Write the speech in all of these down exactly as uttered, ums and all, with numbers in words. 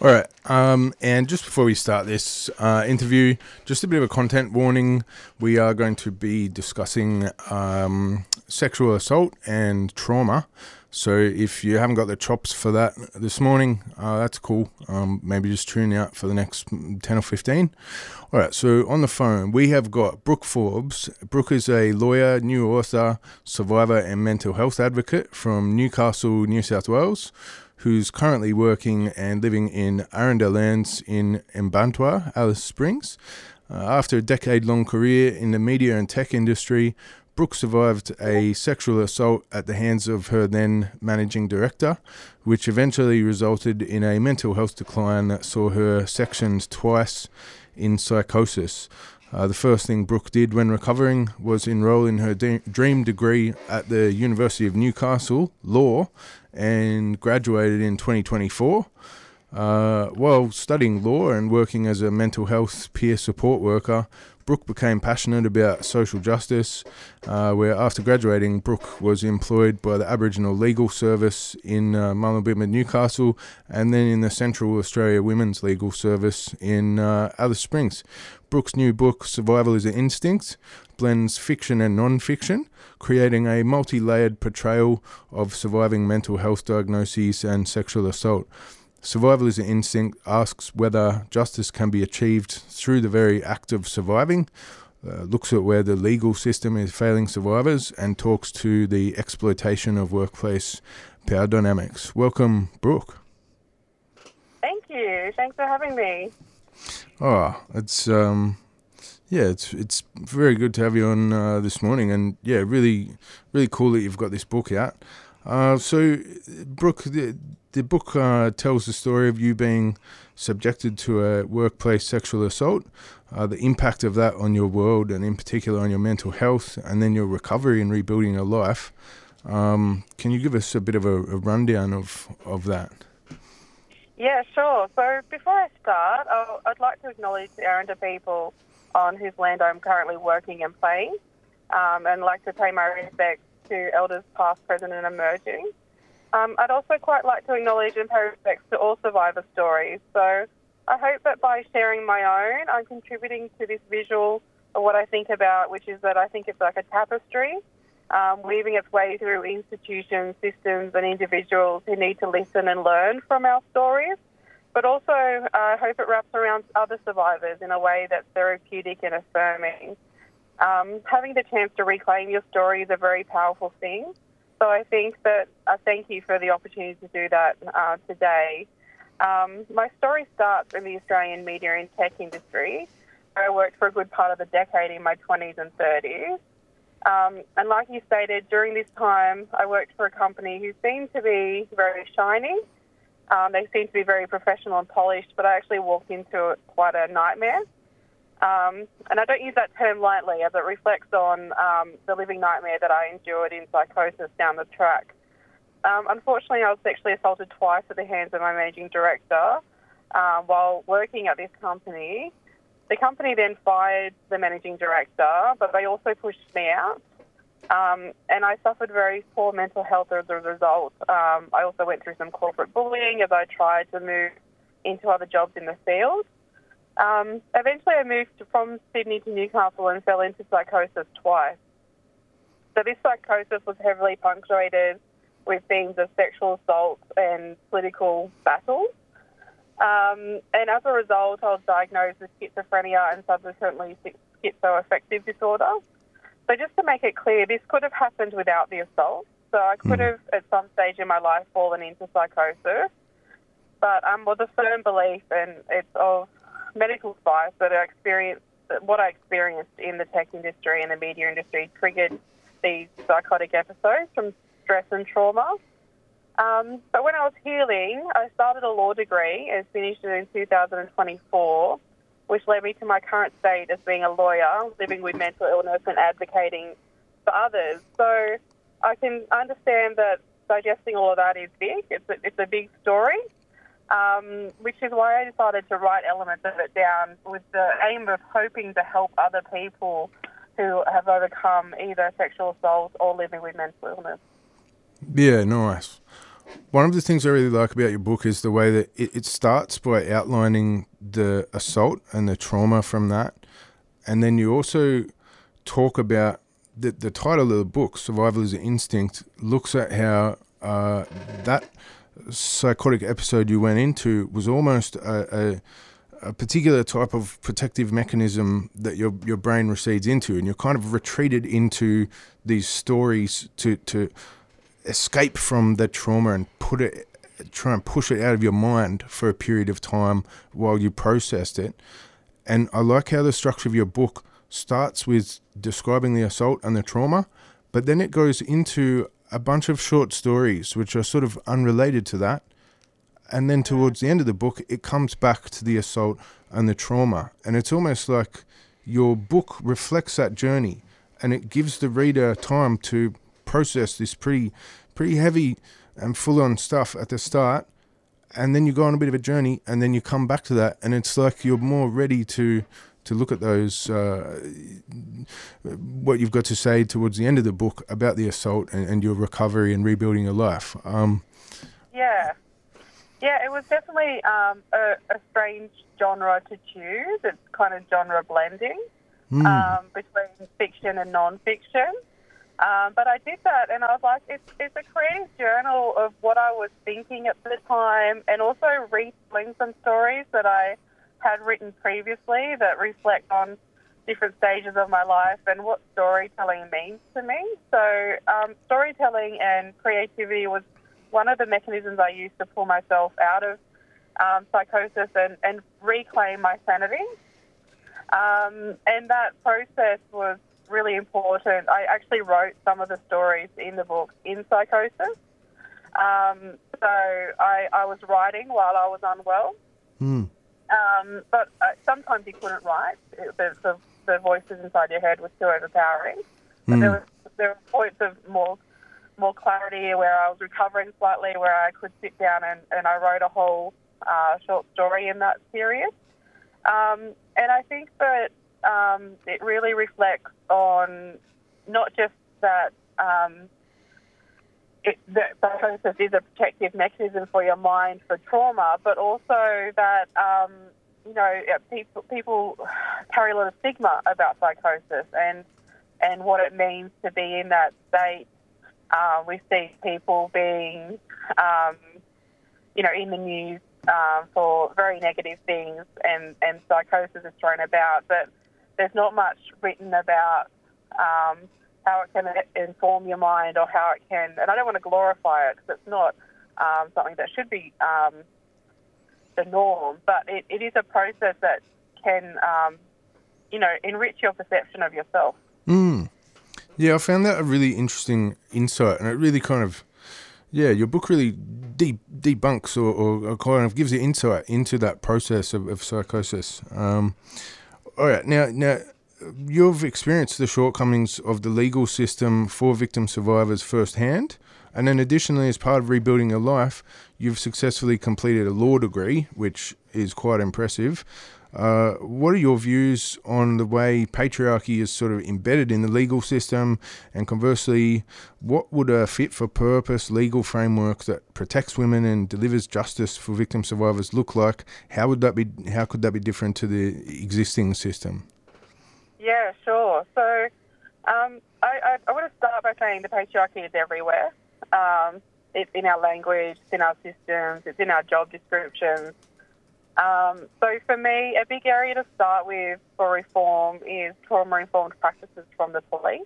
All right. Um, and just before we start this uh, interview, just a bit of a content warning. We are going to be discussing um, sexual assault and trauma. So if you haven't got the chops for that this morning, uh, that's cool. Um, maybe just tune out for the next ten or fifteen. All right. So on the phone, we have got Brooke Forbes. Brooke is a lawyer, new author, survivor, and mental health advocate from Newcastle, New South Wales, who's currently working and living in Arundel Lands in Mbantua, Alice Springs. Uh, after a decade-long career in the media and tech industry, Brooke survived a sexual assault at the hands of her then managing director, which eventually resulted in a mental health decline that saw her sectioned twice in psychosis. Uh, the first thing Brooke did when recovering was enroll in her de- dream degree at the University of Newcastle, Law, and graduated in twenty twenty-four. Uh, while studying law and working as a mental health peer support worker, Brooke became passionate about social justice, uh, where after graduating, Brooke was employed by the Aboriginal Legal Service in uh, Mullumbimba, Newcastle, and then in the Central Australia Women's Legal Service in uh, Alice Springs. Brooke's new book, Survival is an Instinct, blends fiction and non-fiction, creating a multi-layered portrayal of surviving mental health diagnoses and sexual assault. Survival is an Instinct asks whether justice can be achieved through the very act of surviving, uh, looks at where the legal system is failing survivors, and talks to the exploitation of workplace power dynamics. Welcome, Brooke. Thank you. Thanks for having me. Oh, it's um, yeah, it's it's very good to have you on uh, this morning, and yeah, really, really cool that you've got this book out. Uh, so, Brooke, the, the book uh, tells the story of you being subjected to a workplace sexual assault, uh, the impact of that on your world, and in particular on your mental health, and then your recovery and rebuilding your life. Um, can you give us a bit of a, a rundown of, of that? Yeah, sure. So before I start, I'll, I'd like to acknowledge the Arundel people on whose land I'm currently working and playing, um, and like to pay my respects to elders past, present and emerging. Um, I'd also quite like to acknowledge and pay respects to all survivor stories. So I hope that by sharing my own, I'm contributing to this visual of what I think about, which is that I think it's like a tapestry, um, weaving its way through institutions, systems and individuals who need to listen and learn from our stories. But also uh, I hope it wraps around other survivors in a way that's therapeutic and affirming. Um, having the chance to reclaim your story is a very powerful thing. So I think that I uh, thank you for the opportunity to do that uh, today. Um, my story starts in the Australian media and tech industry, where I worked for a good part of the decade in my twenties and thirties. Um, and like you stated, during this time, I worked for a company who seemed to be very shiny. Um, they seemed to be very professional and polished, but I actually walked into quite a nightmare. Um, and I don't use that term lightly, as it reflects on um, the living nightmare that I endured in psychosis down the track. Um, unfortunately, I was sexually assaulted twice at the hands of my managing director uh, while working at this company. The company then fired the managing director, but they also pushed me out. Um, and I suffered very poor mental health as a result. Um, I also went through some corporate bullying as I tried to move into other jobs in the field. Um, eventually I moved from Sydney to Newcastle and fell into psychosis twice. So this psychosis was heavily punctuated with themes of sexual assault and political battles. Um, and as a result, I was diagnosed with schizophrenia and subsequently schizoaffective disorder. So just to make it clear, this could have happened without the assault. So I could have at some stage in my life fallen into psychosis. But um, with a firm belief, and it's of medical advice that I experienced, that what I experienced in the tech industry and the media industry triggered these psychotic episodes from stress and trauma. Um, but when I was healing, I started a law degree and finished it in two thousand twenty-four, which led me to my current state as being a lawyer, living with mental illness and advocating for others. So I can understand that digesting all of that is big. It's a, it's a big story. Um, which is why I decided to write elements of it down with the aim of hoping to help other people who have overcome either sexual assault or living with mental illness. Yeah, nice. One of the things I really like about your book is the way that it, it starts by outlining the assault and the trauma from that. And then you also talk about the, the title of the book, Survival is an Instinct, looks at how uh, that psychotic episode you went into was almost a, a a particular type of protective mechanism that your your brain recedes into, and you're kind of retreated into these stories to to escape from the trauma and put it, try and push it out of your mind for a period of time while you processed it. And I like how the structure of your book starts with describing the assault and the trauma, but then it goes into a bunch of short stories which are sort of unrelated to that. And then towards the end of the book, it comes back to the assault and the trauma. And it's almost like your book reflects that journey, and it gives the reader time to process this pretty pretty heavy and full-on stuff at the start. And then you go on a bit of a journey, and then you come back to that. And it's like you're more ready to, to look at those, uh, what you've got to say towards the end of the book about the assault and, and your recovery and rebuilding your life. Um, yeah. Yeah, it was definitely um, a, a strange genre to choose. It's kind of genre blending mm. um, between fiction and non-fiction. Um, but I did that, and I was like, it's, it's a creative journal of what I was thinking at the time, and also retelling some stories that I had written previously that reflect on different stages of my life and what storytelling means to me. So um, storytelling and creativity was one of the mechanisms I used to pull myself out of um, psychosis and, and reclaim my sanity. Um, and that process was really important. I actually wrote some of the stories in the book in psychosis. Um, so I, I was writing while I was unwell. Mm. Um, but uh, sometimes you couldn't write. It, the, the, the voices inside your head were too overpowering. But Mm. there, was, there were points of more more clarity where I was recovering slightly, where I could sit down and, and I wrote a whole uh, short story in that series. Um, and I think that um, it really reflects on not just that um, it, that psychosis is a protective mechanism for your mind for trauma, but also that, um, you know, people, people carry a lot of stigma about psychosis and, and what it means to be in that state. Uh, we see people being, um, you know, in the news um, for very negative things, and, and psychosis is thrown about, but there's not much written about um, how it can inform your mind or how it can, and I don't want to glorify it because it's not um, something that should be um, the norm, but it, it is a process that can, um, you know, enrich your perception of yourself. Mm. Yeah, I found that a really interesting insight, and it really kind of, yeah, your book really de- debunks or, or, or kind of gives you insight into that process of, of psychosis. Um, all right, now, now you've experienced the shortcomings of the legal system for victim survivors firsthand, and then additionally, as part of rebuilding your life, you've successfully completed a law degree, which is quite impressive. Uh, what are your views on the way patriarchy is sort of embedded in the legal system, and conversely, what would a fit-for-purpose legal framework that protects women and delivers justice for victim survivors look like? How would that be? How could that be different to the existing system? Yeah, sure. So um, I, I, I want to start by saying the patriarchy is everywhere. Um, it's in our language, it's in our systems, it's in our job descriptions. Um, so for me, a big area to start with for reform is trauma-informed practices from the police.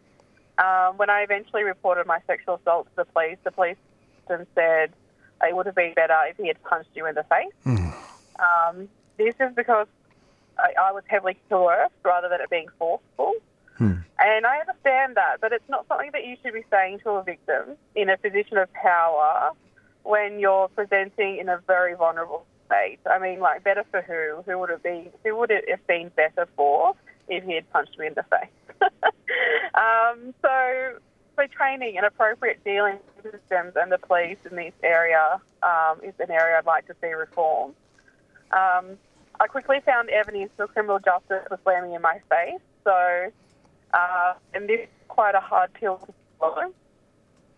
Um, when I eventually reported my sexual assault to the police, the police said it would have been better if he had punched you in the face. Mm. Um, this is because I, I was heavily coerced rather than it being forceful. Mm. And I understand that, but it's not something that you should be saying to a victim in a position of power when you're presenting in a very vulnerable state. I mean, like, better for who? Who would it be? Who would it have been better for if he had punched me in the face? um, so, so training and appropriate dealing systems and the police in this area um, is an area I'd like to see reform. Um, I quickly found evidence for criminal justice was slamming in my face. So, uh, and this is quite a hard pill to swallow.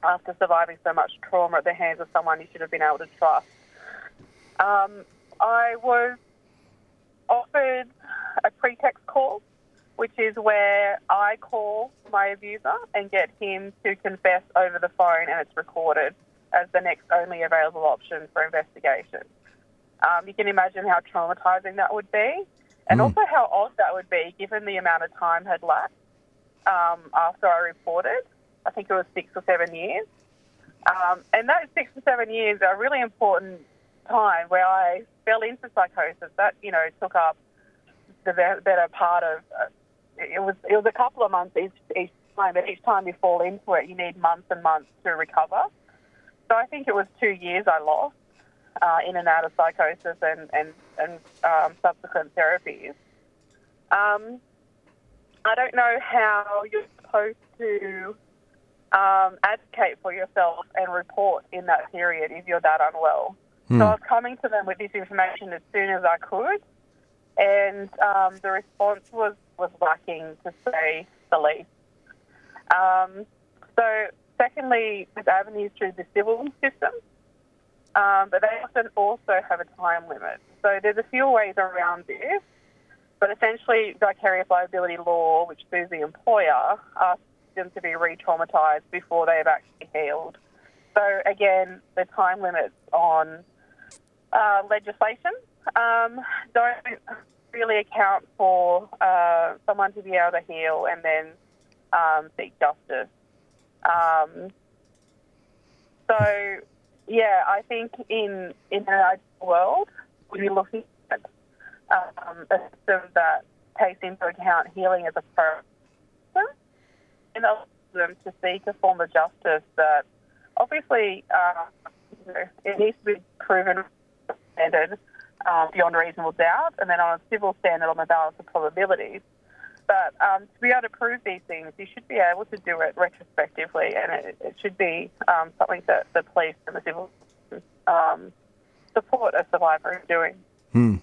after surviving so much trauma at the hands of someone you should have been able to trust. Um, I was offered a pretext call, which is where I call my abuser and get him to confess over the phone, and it's recorded as the next only available option for investigation. Um, you can imagine how traumatising that would be, and Mm. also how odd that would be given the amount of time had lapsed um, after I reported. I think it was six or seven years. Um, and those six or seven years are a really important time where I fell into psychosis. That, you know, took up the be- better part of, uh, it was it was a couple of months each, each time, but each time you fall into it, you need months and months to recover. So I think it was two years I lost uh, in and out of psychosis and, and, and um, subsequent therapies. Um, I don't know how you're supposed to um, advocate for yourself and report in that period if you're that unwell. Hmm. So I was coming to them with this information as soon as I could, and um, the response was, was lacking, to say the least. Um, so secondly, there's avenues through the civil system, um, but they often also have a time limit. So there's a few ways around this, but essentially vicarious liability law, which sues the employer, asks them to be re-traumatised before they have actually healed. So again, the time limits on uh, legislation um, don't really account for uh, someone to be able to heal and then um, seek justice. Um, so, yeah, I think in, in an ideal world, when you're looking at um, a system that takes into account healing as a priority, and allows them to seek a form of justice that obviously uh, you know, it needs to be proven standard um, beyond reasonable doubt, and then on a civil standard on the balance of probabilities. But um, to be able to prove these things, you should be able to do it retrospectively, and it, it should be um, something that the police and the civil um, support a survivor in doing. Hmm.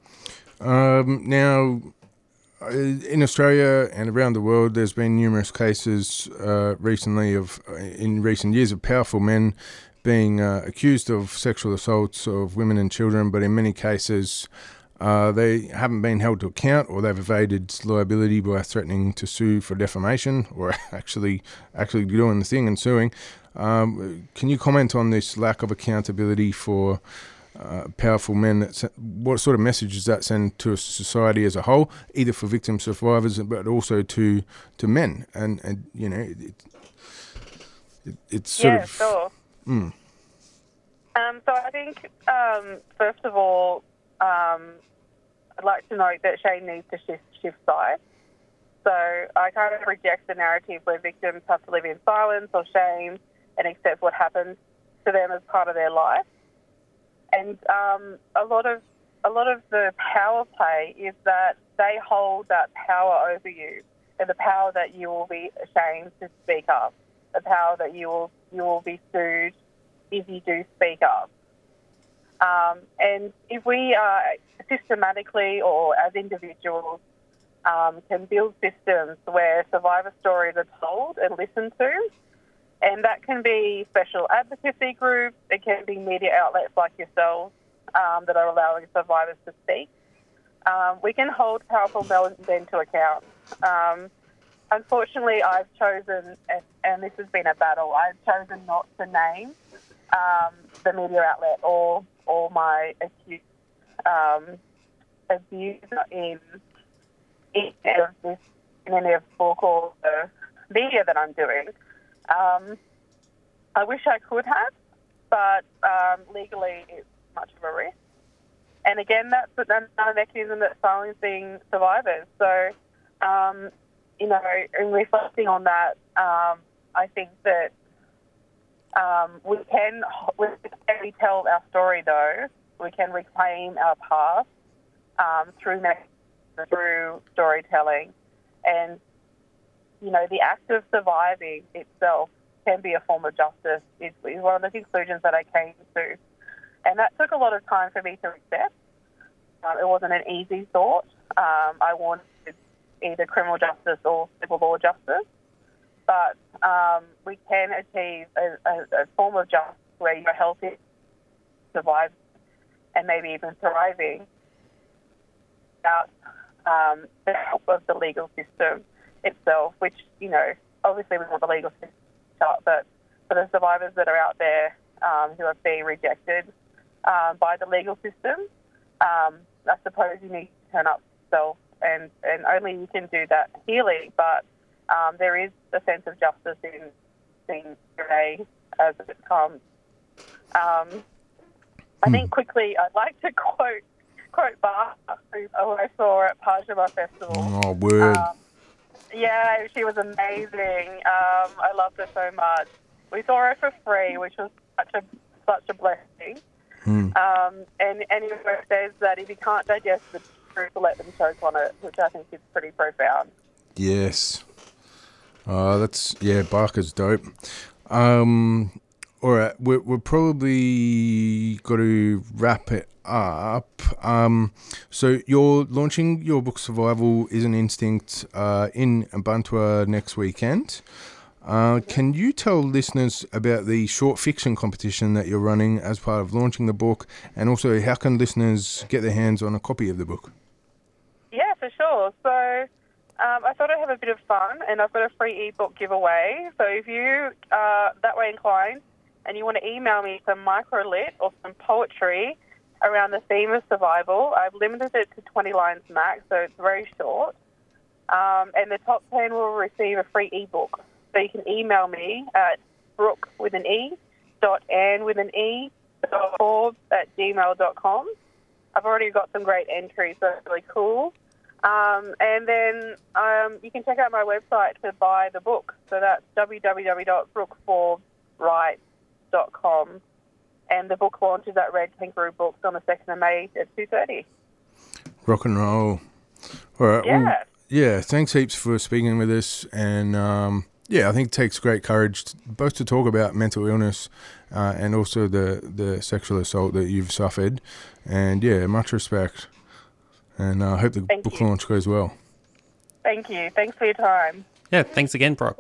Um, now, uh, in Australia and around the world, there's been numerous cases uh, recently of, uh, in recent years, of powerful men being uh, accused of sexual assaults of women and children, but in many cases uh, they haven't been held to account, or they've evaded liability by threatening to sue for defamation, or actually actually doing the thing and suing. Um, can you comment on this lack of accountability for uh, powerful men? That, what sort of message does that send to a society as a whole, either for victim survivors but also to to men? And and you know, it, it, it's sort yeah, of sure. Mm. Um, so I think, um, first of all, um, I'd like to note that Shane needs to shift, shift sides. So I kind of reject the narrative where victims have to live in silence or shame and accept what happens to them as part of their life. And um, a lot of a lot of the power play is that they hold that power over you, and the power that you will be ashamed to speak up, the power that you will you will be sued if you do speak up. Um, and if we uh, systematically or as individuals um, can build systems where survivor stories are told and listened to, and that can be special advocacy groups, it can be media outlets like yourselves um, that are allowing survivors to speak, um, we can hold powerful men to account. Um, unfortunately, I've chosen, and, and this has been a battle, I've chosen not to name um, the media outlet or or my accused um, abuser in, in, this, in any of the book or the media that I'm doing. Um, I wish I could have, but um, legally it's much of a risk. And again, that's another mechanism that's silencing survivors. So, um, you know, in reflecting on that, um, I think that um, we can we can tell our story, though. We can reclaim our past um, through through storytelling, and you know, the act of surviving itself can be a form of justice. Is, is one of the conclusions that I came to, and that took a lot of time for me to accept. Um, it wasn't an easy thought. Um, I wanted either criminal justice or civil law justice. but um, we can achieve a, a, a form of justice where you're healthy, survive, and maybe even thriving without um, the help of the legal system itself, which, you know, obviously we want the legal system to start, but for the survivors that are out there um, who have been rejected um, by the legal system, um, I suppose you need to turn up yourself, and, and only you can do that healing, but um, there is a sense of justice in being today as it comes. Um, I think quickly I'd like to quote quote Bach, who I saw at Pajama Festival. Oh, word. Um, yeah, she was amazing. Um, I loved her so much. We saw her for free, which was such a such a blessing. Mm. Um, and anyway, it says that if you can't digest the truth, let them choke on it, which I think is pretty profound. Yes. Uh, that's, yeah, Barker's dope. Um, all right, we're, we're probably got to wrap it up. Um, so you're launching your book Survival is an Instinct uh, in Bantua next weekend. Uh, can you tell listeners about the short fiction competition that you're running as part of launching the book, and also how can listeners get their hands on a copy of the book? Yeah, for sure. So um, I thought I'd have a bit of fun, and I've got a free ebook giveaway. So if you are that way inclined and you want to email me some microlit or some poetry around the theme of survival, I've limited it to twenty lines max, so it's very short. Um, and the top ten will receive a free ebook. So you can email me at brooke with an E dot ann with an E dot forbes at gmail dot com. I've already got some great entries, so it's really cool. Um, and then um, you can check out my website to buy the book. So that's w w w dot brooke forbes writes dot com. And the book launches at Red Kangaroo Books on the second of May at two thirty. Rock and roll. All right. Yeah. Well, yeah, thanks heaps for speaking with us. And, um, yeah, I think it takes great courage to, both to talk about mental illness uh, and also the, the sexual assault that you've suffered. And, yeah, much respect. And I uh, hope the Thank book you. launch goes well. Thank you. Thanks for your time. Yeah, thanks again, Brooke.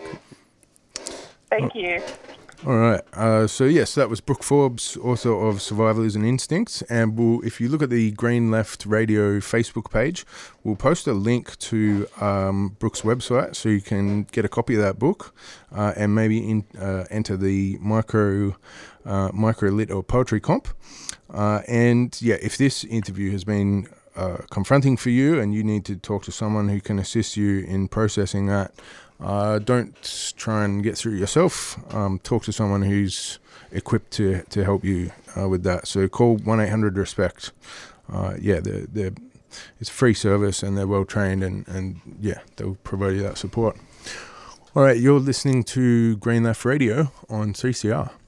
Thank you. All right. Uh, so, yes, that was Brooke Forbes, author of Survival is an Instinct. And we'll, if you look at the Green Left Radio Facebook page, we'll post a link to um, Brooke's website so you can get a copy of that book uh, and maybe in, uh, enter the micro, uh, micro lit or poetry comp. Uh, and, yeah, if this interview has been uh, confronting for you and you need to talk to someone who can assist you in processing that, Uh, don't try and get through it yourself. Um, talk to someone who's equipped to, to help you uh, with that. So call one eight hundred RESPECT. Uh, yeah, they're, they're, it's a free service and they're well trained and, and yeah, they'll provide you that support. All right, you're listening to Green Left Radio on three C R.